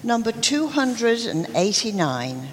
number 289.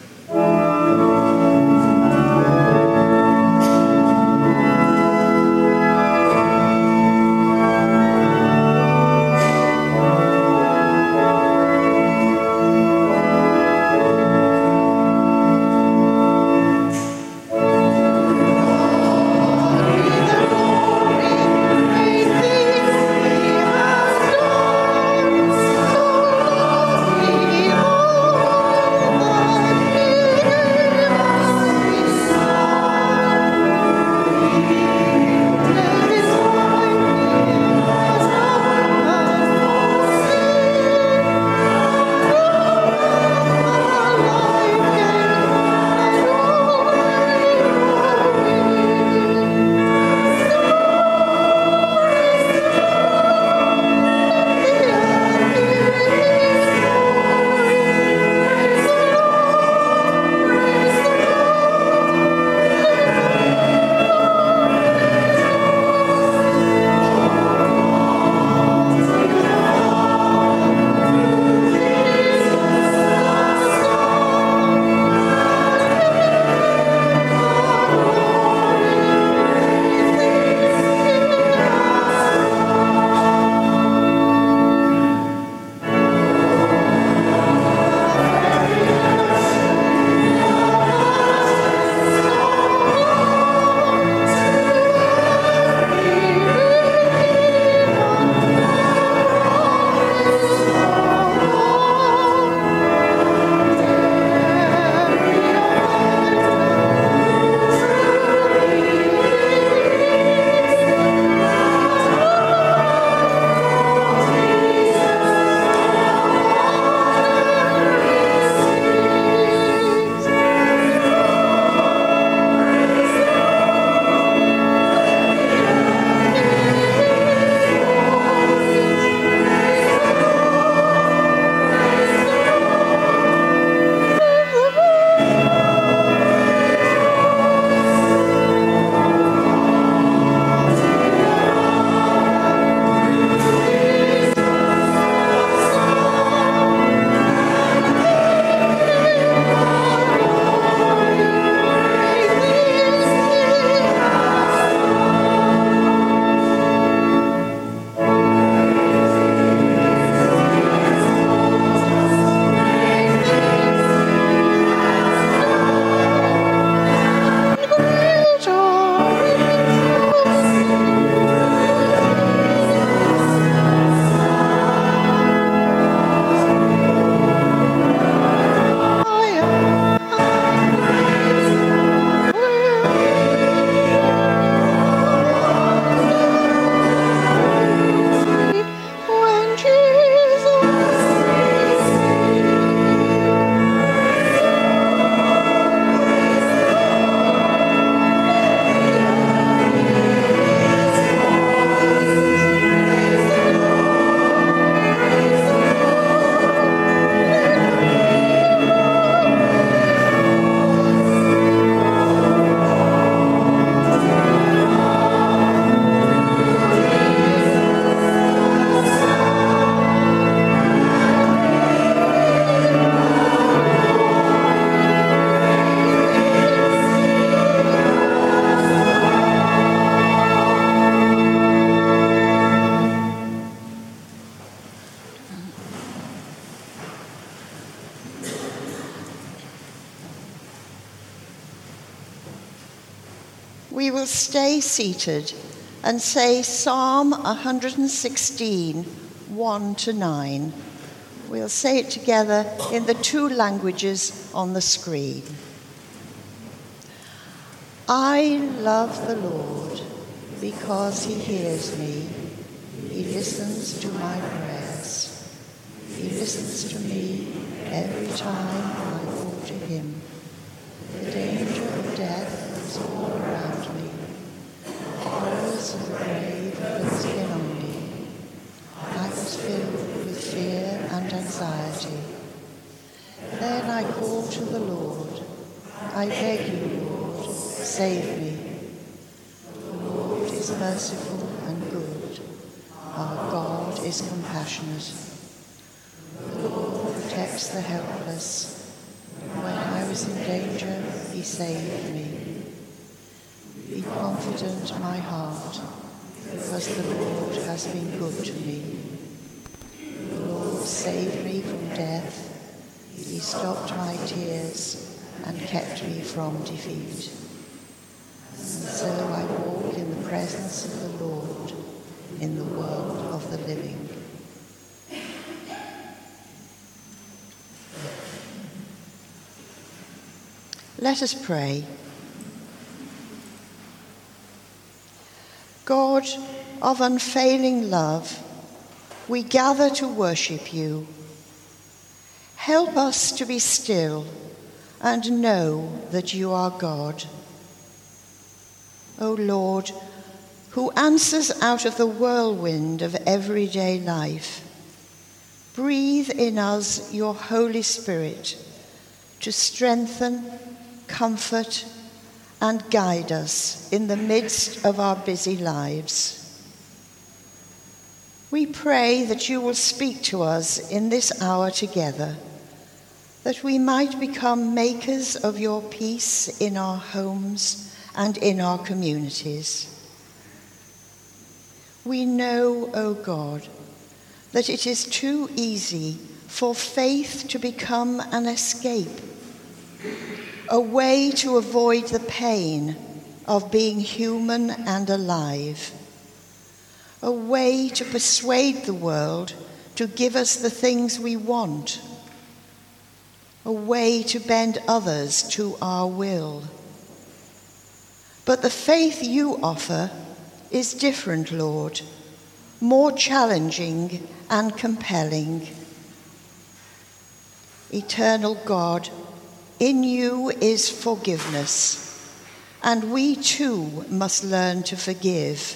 We will stay seated and say Psalm 116, 1 to 9. We'll say it together in the two languages on the screen. I love the Lord because he hears me. He listens to my prayers. He listens to me every time I call to him. The danger of death is all around me. The horrors of the grave close in on me. I was filled with fear and anxiety. Then I called to the Lord. I beg you, Lord, save me. The Lord is merciful and good. Our God is compassionate. The Lord protects the helpless. When I was in danger, he saved me. Be confident, my heart, because the Lord has been good to me. The Lord saved me from death. He stopped my tears and kept me from defeat. And so I walk in the presence of the Lord in the world of the living. Let us pray. God of unfailing love, we gather to worship you. Help us to be still and know that you are God. O Lord, who answers out of the whirlwind of everyday life, breathe in us your Holy Spirit to strengthen, comfort, and guide us in the midst of our busy lives. We pray that you will speak to us in this hour together, that we might become makers of your peace in our homes and in our communities. We know, O God, that it is too easy for faith to become an escape, a way to avoid the pain of being human and alive, a way to persuade the world to give us the things we want, a way to bend others to our will. But the faith you offer is different, Lord, more challenging and compelling. Eternal God, in you is forgiveness, and we too must learn to forgive.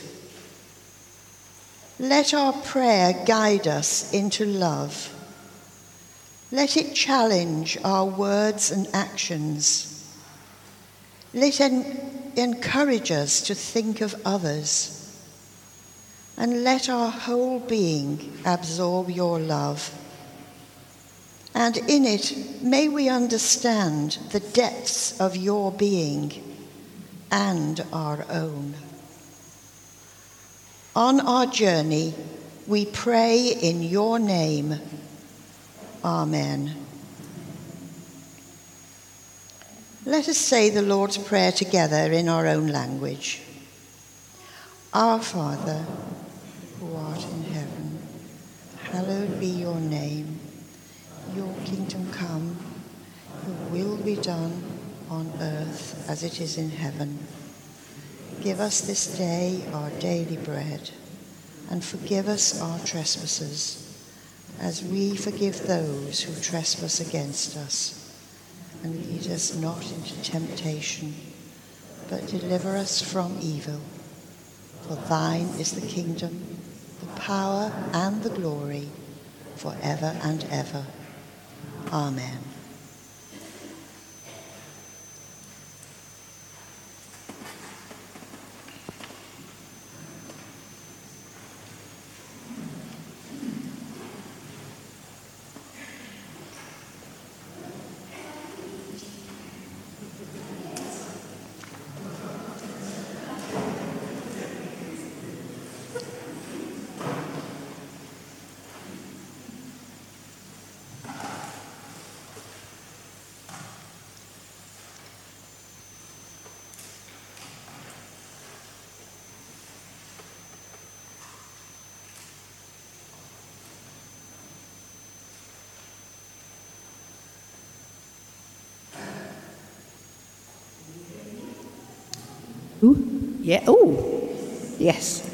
Let our prayer guide us into love. Let it challenge our words and actions. Let it encourage us to think of others. And let our whole being absorb your love. And in it, may we understand the depths of your being and our own. On our journey, we pray in your name. Amen. Let us say the Lord's Prayer together in our own language. Our Father, who art in heaven, hallowed be your name. Your kingdom come, your will be done on earth as it is in heaven. Give us this day our daily bread, and forgive us our trespasses, as we forgive those who trespass against us. And lead us not into temptation, but deliver us from evil. For thine is the kingdom, the power, and the glory, forever and ever. Amen. Ooh, yeah, oh, yes.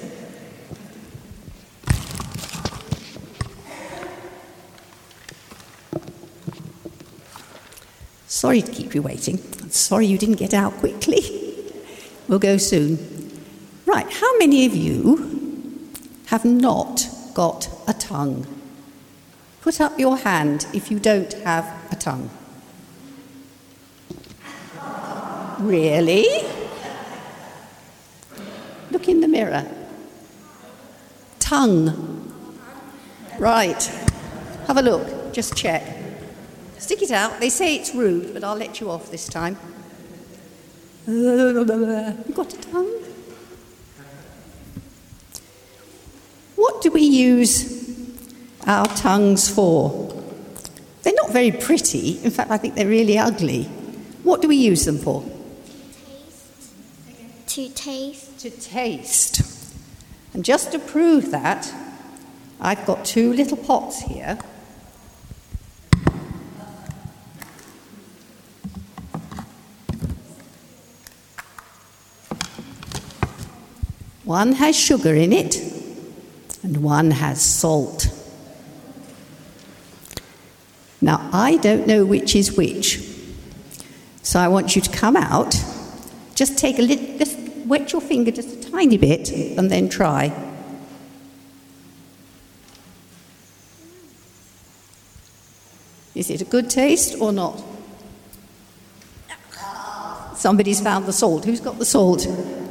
Sorry to keep you waiting. Sorry you didn't get out quickly. We'll go soon. Right, how many of you have not got a tongue? Put up your hand if you don't have a tongue. Really? Look in the mirror. Tongue. Right. Have a look. Just check. Stick it out. They say it's rude, but I'll let you off this time. You got a tongue? What do we use our tongues for? They're not very pretty. In fact, I think they're really ugly. What do we use them for? To taste. To taste. And just to prove that, I've got 2 little pots here. One has sugar in it, and one has salt. Now, I don't know which is which, so I want you to come out. Just take a little, just wet your finger just a tiny bit, and then try. Is it a good taste or not? Somebody's found the salt. Who's got the salt?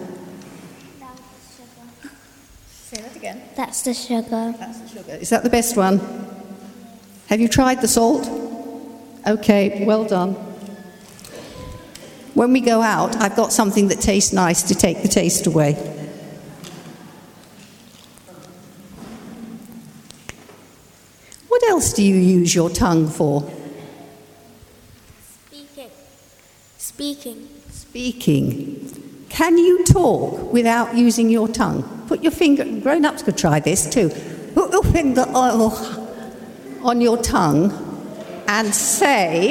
Say that again. That's the sugar. That's the sugar. Is that the best one? Have you tried the salt? Okay, well done. When we go out, I've got something that tastes nice to take the taste away. What else do you use your tongue for? Speaking. Can you talk without using your tongue? Put your finger, grown-ups could try this too. Put your finger on your tongue and say,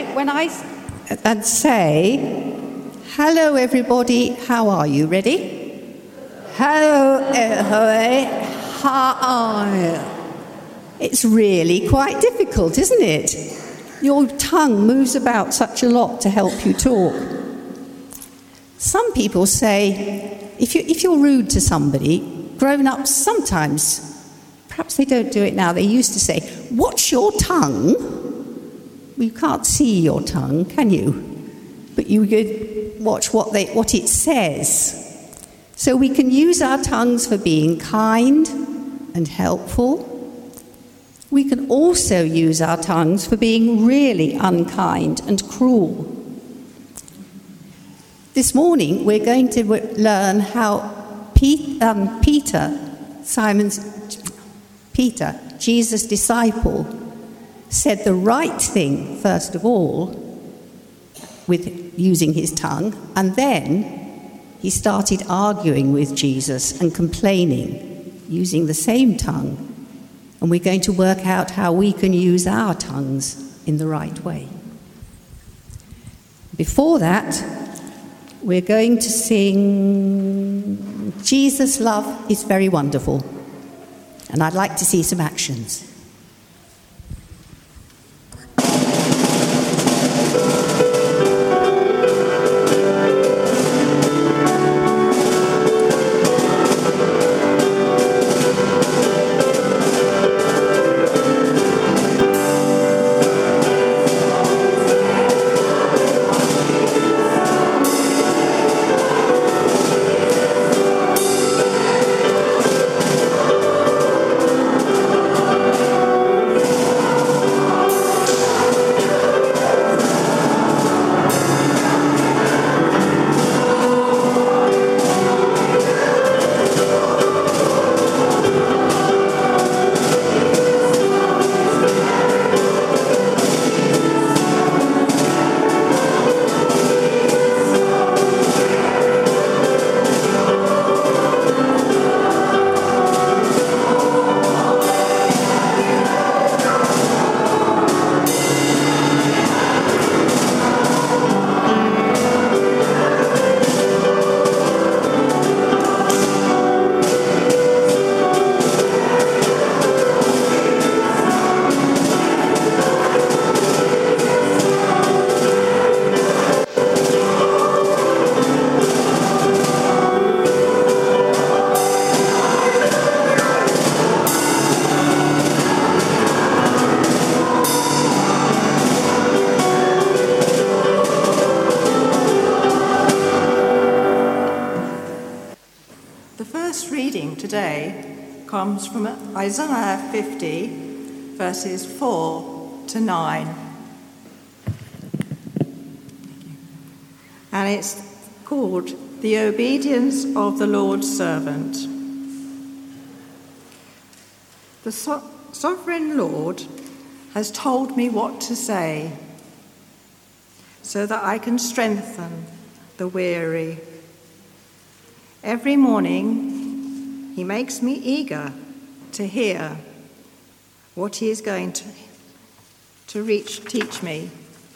hello everybody, how are you? Ready? Hello everybody, how are you? It's really quite difficult, isn't it? Your tongue moves about such a lot to help you talk. Some people say, if you're rude to somebody, grown-ups sometimes, perhaps they don't do it now, they used to say, watch your tongue. Well, you can't see your tongue, can you? But you could watch what it says. So we can use our tongues for being kind and helpful. We can also use our tongues for being really unkind and cruel. This morning, we're going to learn how Peter, Jesus' disciple, said the right thing, first of all, with using his tongue, and then he started arguing with Jesus and complaining, using the same tongue. And we're going to work out how we can use our tongues in the right way. Before that, we're going to sing Jesus' Love is Very Wonderful. And I'd like to see some actions. Today comes from Isaiah 50, verses 4 to 9. and it's called The Obedience of the Lord's Servant. The Sovereign Lord has told me what to say so that I can strengthen the weary. Every morning, he makes me eager to hear what he is going to teach me.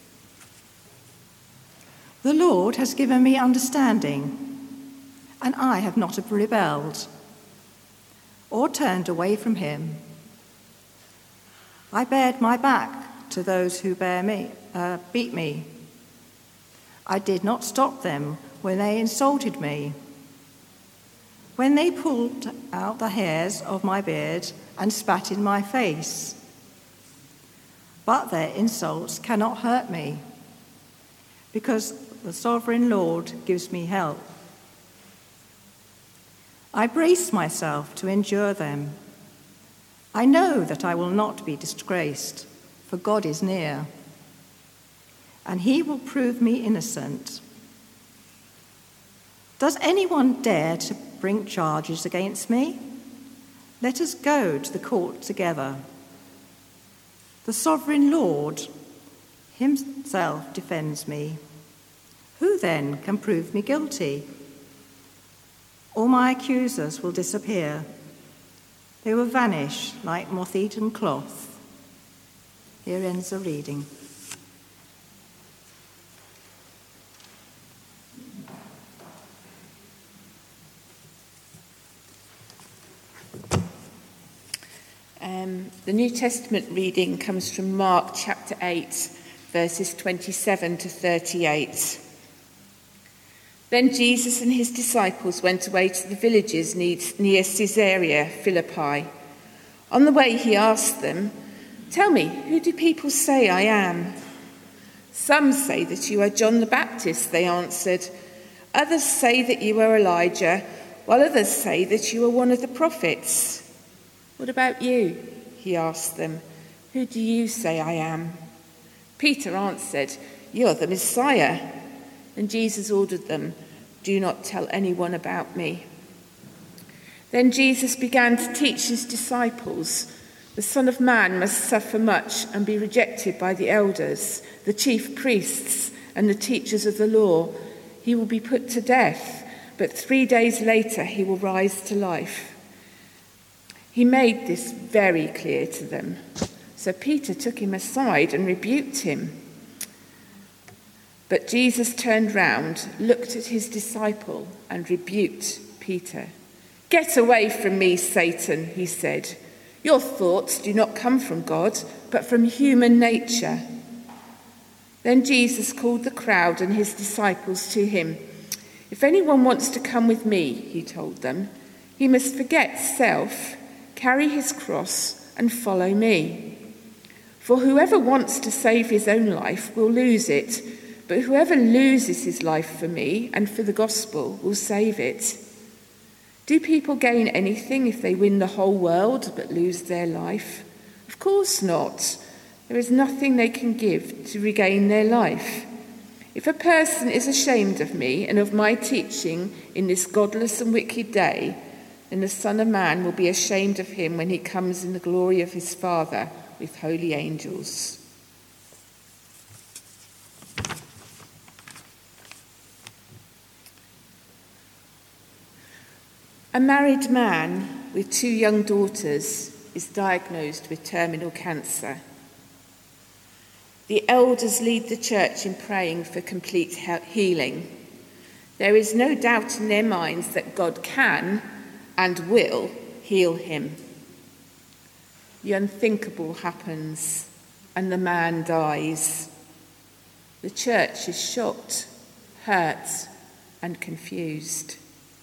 The Lord has given me understanding, and I have not rebelled or turned away from him. I bared my back to those who beat me. I did not stop them when they insulted me, when they pulled out the hairs of my beard and spat in my face. But their insults cannot hurt me, because the Sovereign Lord gives me help. I brace myself to endure them. I know that I will not be disgraced, for God is near, and he will prove me innocent. Does anyone dare to bring charges against me? Let us go to the court together. The Sovereign Lord himself defends me. Who then can prove me guilty? All my accusers will disappear. They will vanish like moth-eaten cloth. Here ends the reading. The New Testament reading comes from Mark chapter 8, verses 27 to 38. Then Jesus and his disciples went away to the villages near Caesarea Philippi. On the way he asked them, "Tell me, who do people say I am?" "Some say that you are John the Baptist," they answered. "Others say that you are Elijah, while others say that you are one of the prophets." "What about you?" he asked them. "Who do you say I am?" Peter answered, "You're the Messiah." And Jesus ordered them, "Do not tell anyone about me." Then Jesus began to teach his disciples, "The Son of Man must suffer much and be rejected by the elders, the chief priests, and the teachers of the law. He will be put to death, but 3 days later he will rise to life." He made this very clear to them. So Peter took him aside and rebuked him. But Jesus turned round, looked at his disciple, and rebuked Peter. "Get away from me, Satan," he said. "Your thoughts do not come from God, but from human nature." Then Jesus called the crowd and his disciples to him. "If anyone wants to come with me," he told them, "he must forget self, carry his cross, and follow me. For whoever wants to save his own life will lose it, but whoever loses his life for me and for the gospel will save it. Do people gain anything if they win the whole world but lose their life? Of course not. There is nothing they can give to regain their life. If a person is ashamed of me and of my teaching in this godless and wicked day, then the Son of Man will be ashamed of him when he comes in the glory of his Father with holy angels." A married man with 2 young daughters is diagnosed with terminal cancer. The elders lead the church in praying for complete healing. There is no doubt in their minds that God can and will heal him. The unthinkable happens, and the man dies. The church is shocked, hurt, and confused.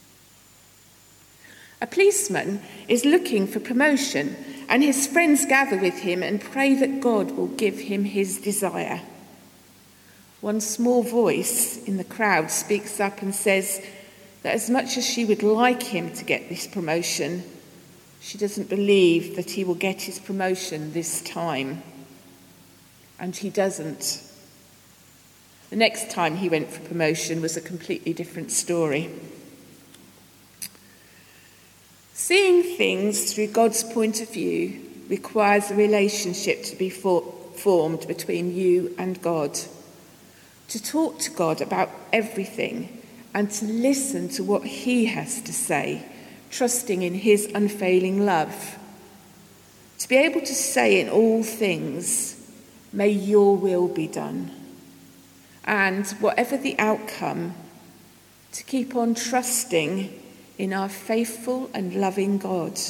A policeman is looking for promotion, and his friends gather with him and pray that God will give him his desire. One small voice in the crowd speaks up and says that as much as she would like him to get this promotion, she doesn't believe that he will get his promotion this time. And he doesn't. The next time he went for promotion was a completely different story. Seeing things through God's point of view requires a relationship to be formed between you and God. To talk to God about everything and to listen to what he has to say, trusting in his unfailing love. To be able to say in all things, may your will be done. And whatever the outcome, to keep on trusting in our faithful and loving God.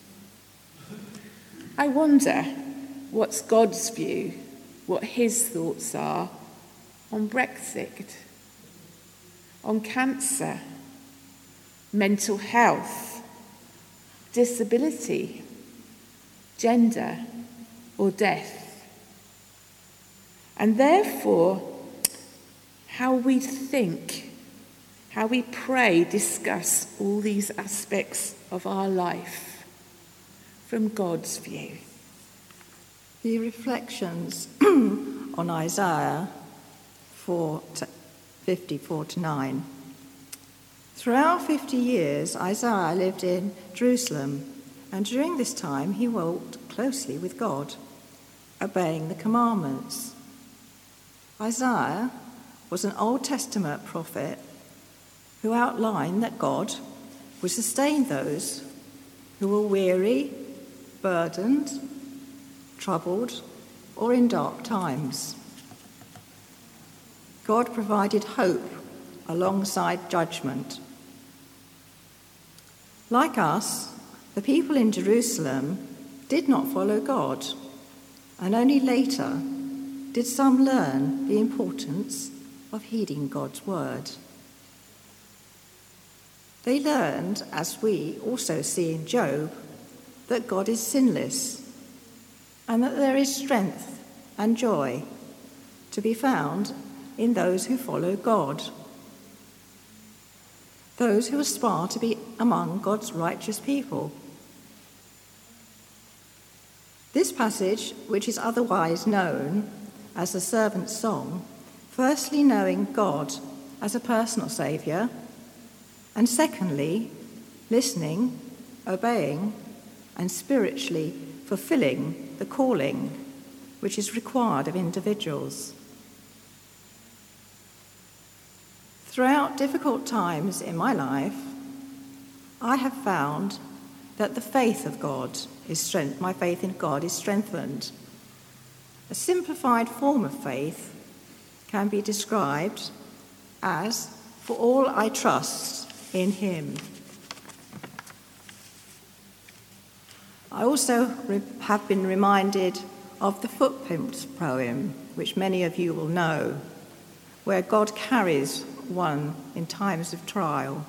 I wonder what's God's view, what his thoughts are on Brexit, on cancer, mental health, disability, gender, or death. And therefore, how we think, how we pray, discuss all these aspects of our life from God's view. The reflections on Isaiah 54-9. Throughout 50 years, Isaiah lived in Jerusalem, and during this time he walked closely with God, obeying the commandments. Isaiah was an Old Testament prophet who outlined that God would sustain those who were weary, burdened, troubled, or in dark times. God provided hope alongside judgment. Like us, the people in Jerusalem did not follow God, and only later did some learn the importance of heeding God's word. They learned, as we also see in Job, that God is sinless and that there is strength and joy to be found in those who follow God, those who aspire to be among God's righteous people. This passage, which is otherwise known as the Servant's Song, firstly knowing God as a personal saviour, and secondly, listening, obeying, and spiritually fulfilling the calling which is required of individuals. Throughout difficult times in my life, I have found that the faith of God is my faith in God is strengthened. A simplified form of faith can be described as, for all I trust in him. I also have been reminded of the Footprints poem, which many of you will know, where God carries one in times of trial.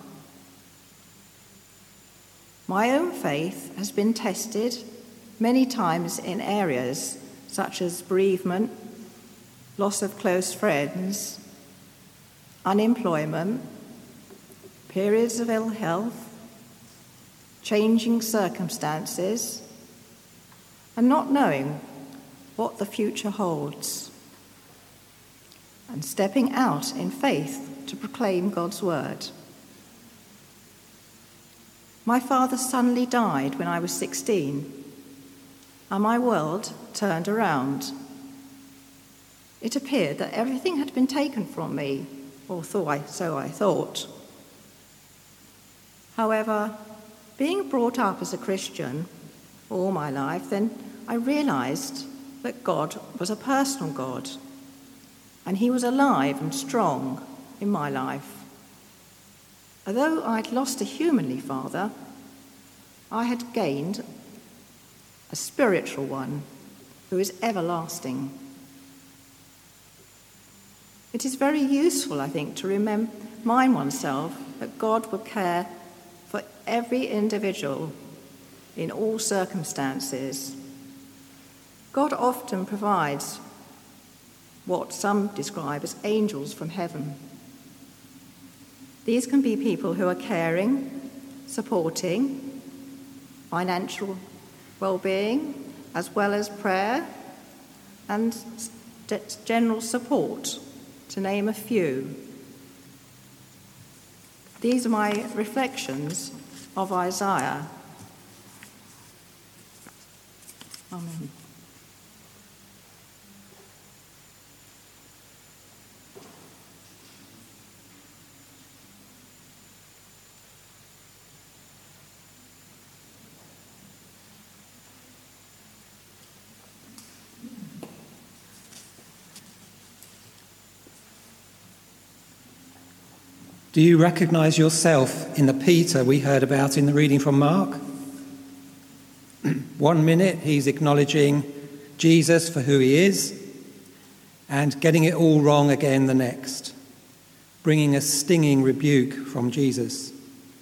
My own faith has been tested many times in areas such as bereavement, loss of close friends, unemployment, periods of ill health, changing circumstances, and not knowing what the future holds, and stepping out in faith to proclaim God's word. My father suddenly died when I was 16, and my world turned around. It appeared that everything had been taken from me, or so I thought. However, being brought up as a Christian all my life, then I realised that God was a personal God, and he was alive and strong in my life. Although I'd lost a humanly father, I had gained a spiritual one who is everlasting. It is very useful, I think, to remind oneself that God will care for every individual in all circumstances. God often provides what some describe as angels from heaven. These can be people who are caring, supporting, financial well-being, as well as prayer and general support to name a few. These are my reflections of Isaiah. Amen. Do you recognise yourself in the Peter we heard about in the reading from Mark? 1 minute he's acknowledging Jesus for who he is and getting it all wrong again the next, bringing a stinging rebuke from Jesus.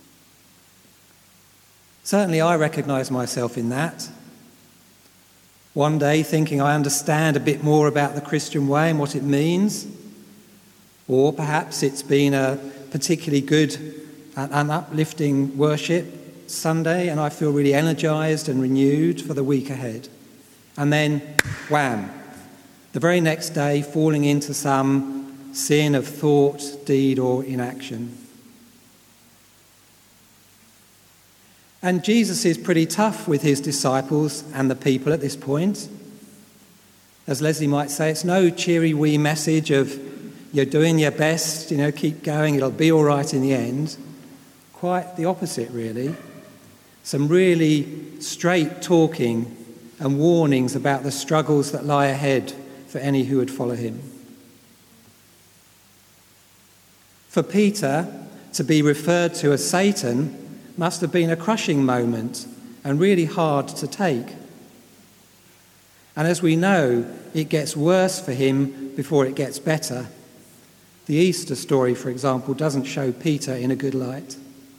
Certainly I recognise myself in that. One day thinking I understand a bit more about the Christian way and what it means, or perhaps it's been a particularly good and uplifting worship Sunday and I feel really energised and renewed for the week ahead. And then, wham, the very next day falling into some sin of thought, deed or inaction. And Jesus is pretty tough with his disciples and the people at this point. As Leslie might say, it's no cheery wee message of you're doing your best, keep going, it'll be all right in the end. Quite the opposite, really. Some really straight talking and warnings about the struggles that lie ahead for any who would follow him. For Peter to be referred to as Satan must have been a crushing moment and really hard to take. And as we know, it gets worse for him before it gets better. The Easter story, for example, doesn't show Peter in a good light.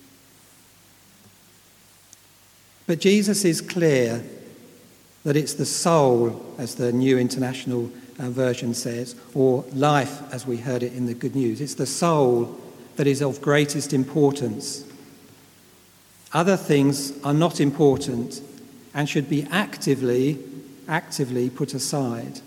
But Jesus is clear that it's the soul, as the New International Version says, or life, as we heard it in the Good News. It's the soul that is of greatest importance. Other things are not important and should be actively put aside.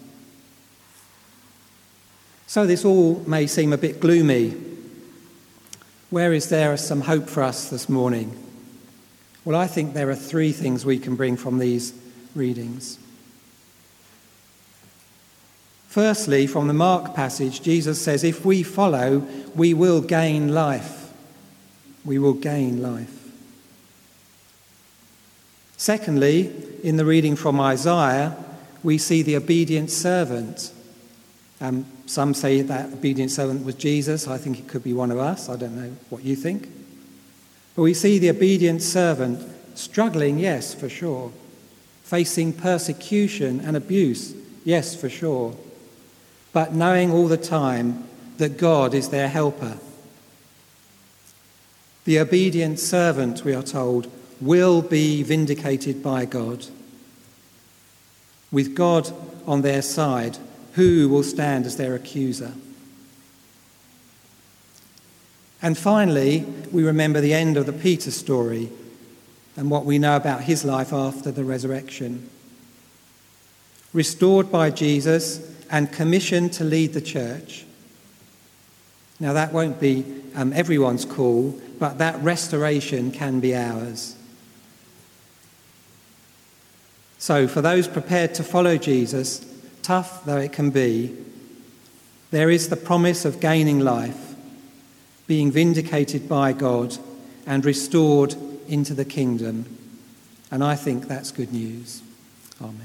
So this all may seem a bit gloomy. Where is there some hope for us this morning? Well, I think there are 3 things we can bring from these readings. Firstly, from the Mark passage, Jesus says, if we follow, we will gain life. We will gain life. Secondly, in the reading from Isaiah, we see the obedient servant. Some say that obedient servant was Jesus. I think it could be one of us. I don't know what you think. But we see the obedient servant struggling, yes, for sure. Facing persecution and abuse, yes, for sure. But knowing all the time that God is their helper. The obedient servant, we are told, will be vindicated by God. With God on their side, who will stand as their accuser? And finally, we remember the end of the Peter story and what we know about his life after the resurrection. Restored by Jesus and commissioned to lead the church. Now that won't be everyone's call, but that restoration can be ours. So for those prepared to follow Jesus, tough though it can be, there is the promise of gaining life, being vindicated by God and restored into the kingdom. And I think that's good news. Amen.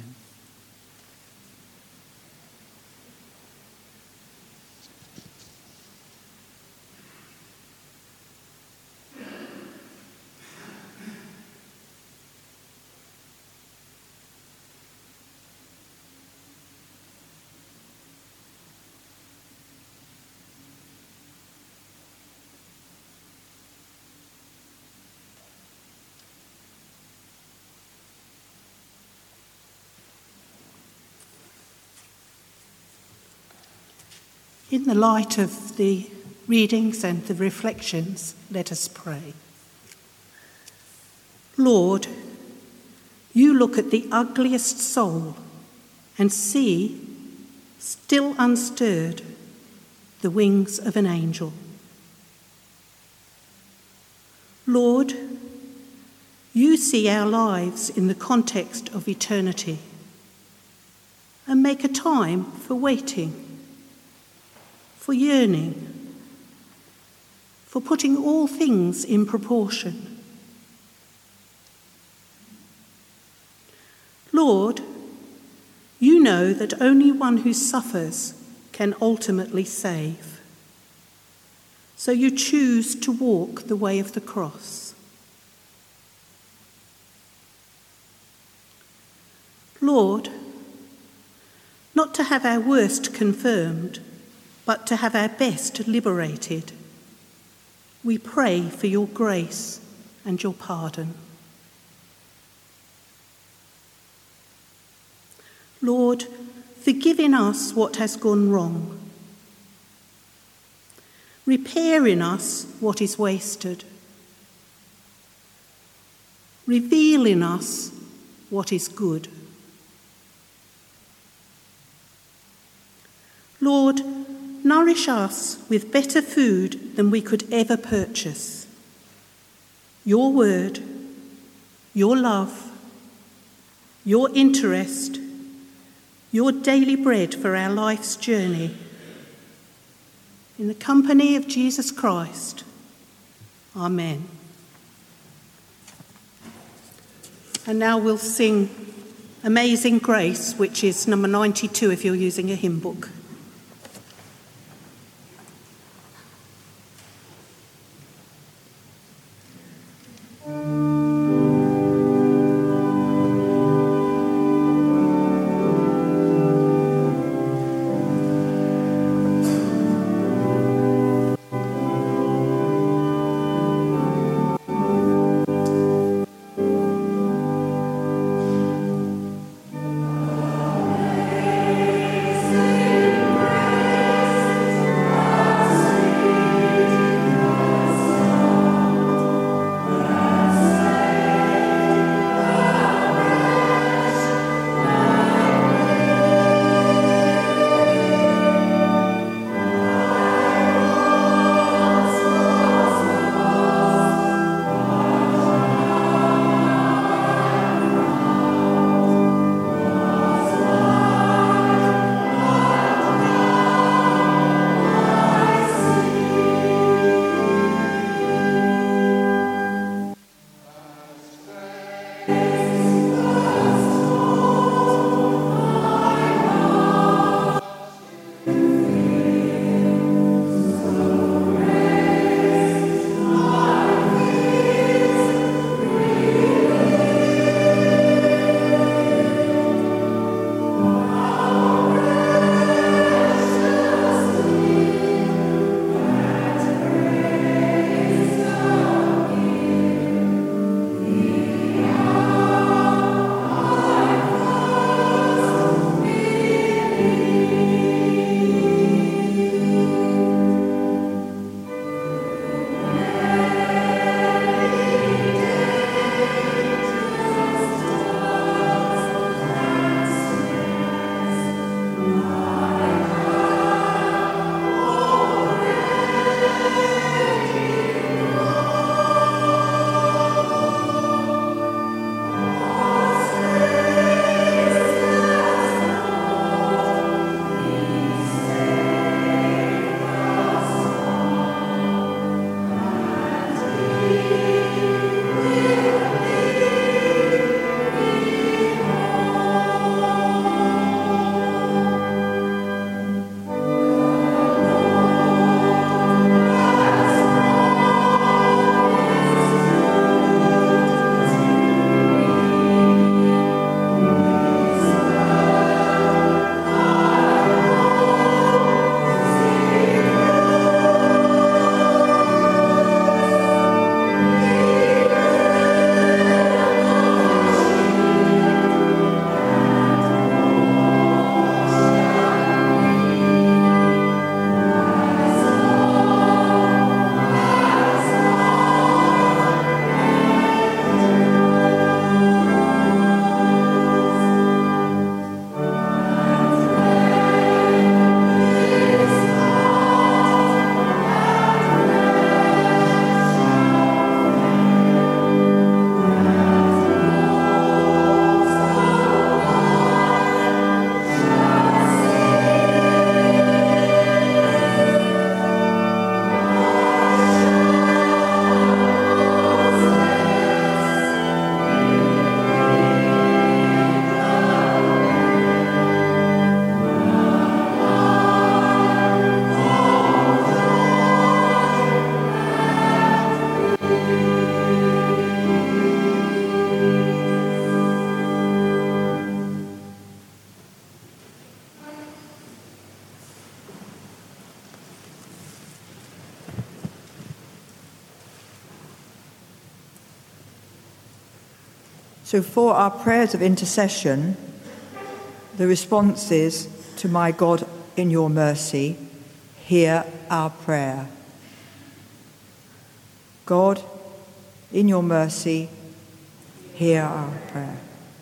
In the light of the readings and the reflections, let us pray. Lord, you look at the ugliest soul and see, still unstirred, the wings of an angel. Lord, you see our lives in the context of eternity and make a time for waiting, for yearning, for putting all things in proportion. Lord, you know that only one who suffers can ultimately save. So you choose to walk the way of the cross. Lord, not to have our worst confirmed, but to have our best liberated, we pray for your grace and your pardon. Lord, forgive in us what has gone wrong. Repair in us what is wasted. Reveal in us what is good. Lord, nourish us with better food than we could ever purchase. Your word, your love, your interest, your daily bread for our life's journey. In the company of Jesus Christ. Amen. And now we'll sing Amazing Grace, which is number 92 if you're using a hymn book. Say So for our prayers of intercession, the response is, to my God, in your mercy, hear our prayer. God, in your mercy, hear our prayer.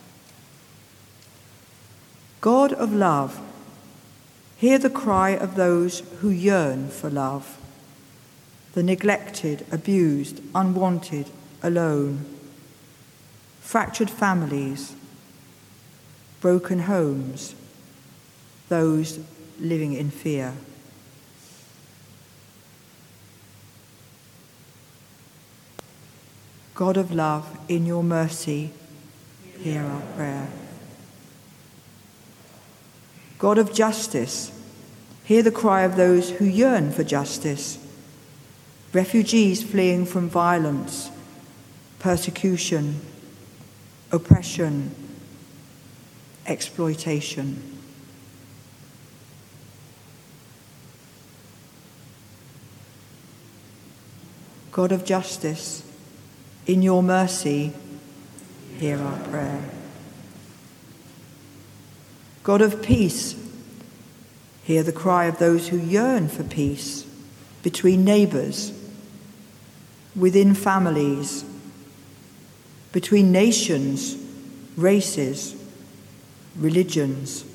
God of love, hear the cry of those who yearn for love, the neglected, abused, unwanted, alone, fractured families, broken homes, those living in fear. God of love, in your mercy, hear our prayer. God of justice, hear the cry of those who yearn for justice, refugees fleeing from violence, persecution, oppression, exploitation. God of justice, in your mercy, hear our prayer. God of peace, hear the cry of those who yearn for peace between neighbours, within families, between nations, races, religions.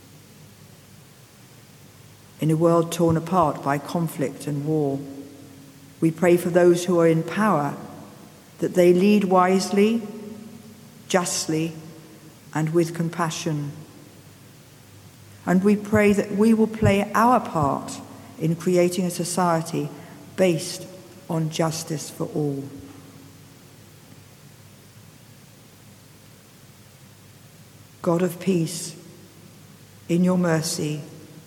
In a world torn apart by conflict and war, we pray for those who are in power, that they lead wisely, justly, and with compassion. And we pray that we will play our part in creating a society based on justice for all. God of peace, in your mercy,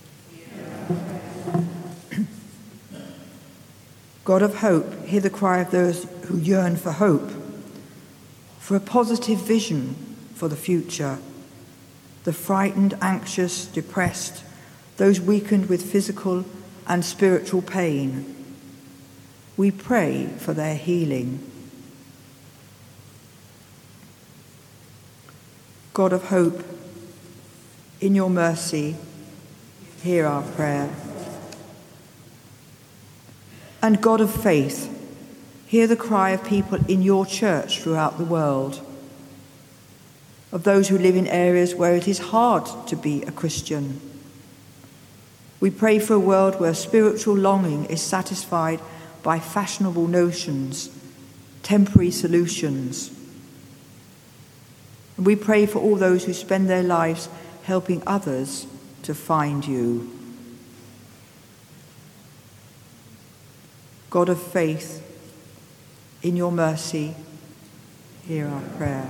God of hope, hear the cry of those who yearn for hope, for a positive vision for the future, the frightened, anxious, depressed, those weakened with physical and spiritual pain. We pray for their healing. God of hope, in your mercy, hear our prayer. And God of faith, hear the cry of people in your church throughout the world, of those who live in areas where it is hard to be a Christian. We pray for a world where spiritual longing is satisfied by fashionable notions, temporary solutions. And we pray for all those who spend their lives helping others to find you. God of faith, in your mercy, hear our prayer.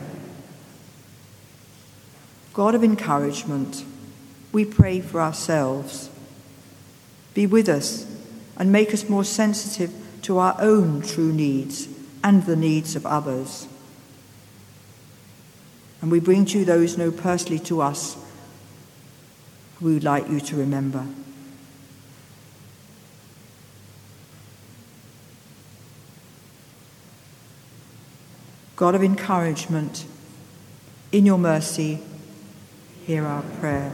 God of encouragement, we pray for ourselves. Be with us and make us more sensitive to our own true needs and the needs of others. And we bring to you those known personally to us who we would like you to remember. God of encouragement, in your mercy, hear our prayer.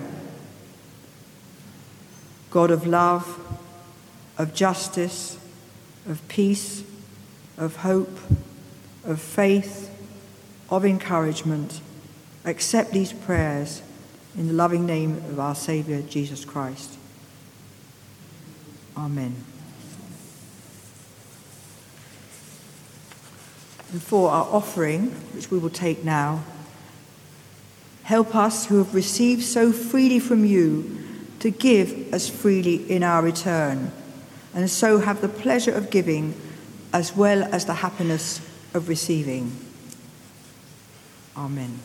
God of love, of justice, of peace, of hope, of faith, of encouragement, accept these prayers in the loving name of our Saviour, Jesus Christ. Amen. And for our offering, which we will take now, help us who have received so freely from you to give as freely in our return, and so have the pleasure of giving as well as the happiness of receiving. Amen.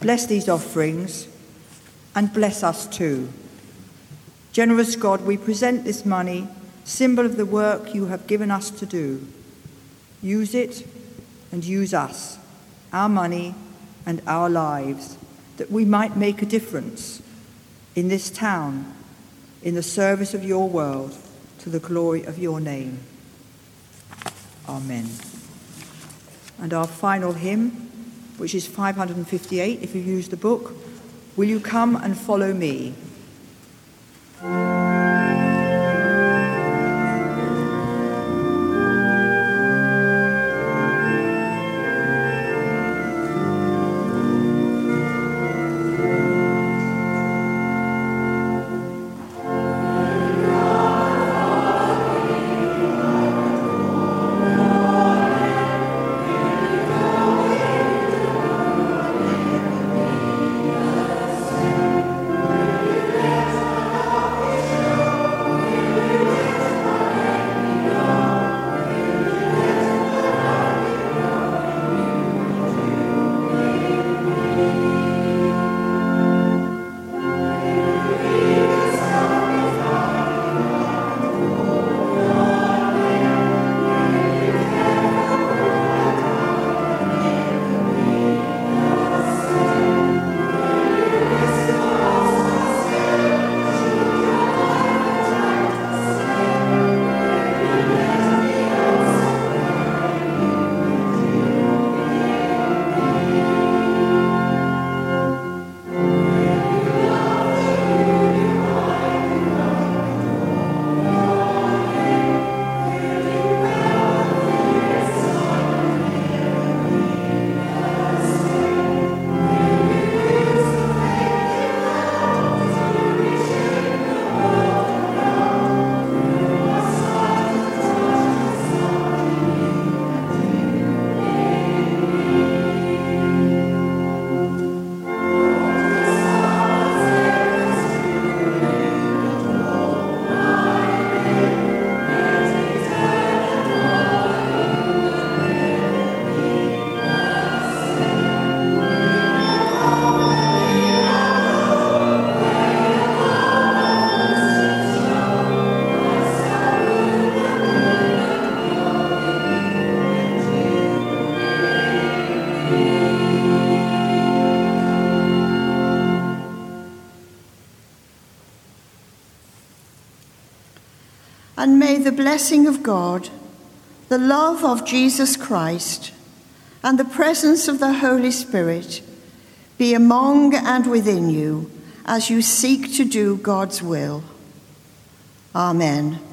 Bless these offerings and bless us too. Generous God, we present this money, symbol of the work you have given us to do. Use it and use us, our money and our lives, that we might make a difference in this town, in the service of your world, to the glory of your name. Amen. And our final hymn, which is 558, if you use the book, Will You Come and Follow Me? And may the blessing of God, the love of Jesus Christ, and the presence of the Holy Spirit be among and within you as you seek to do God's will. Amen.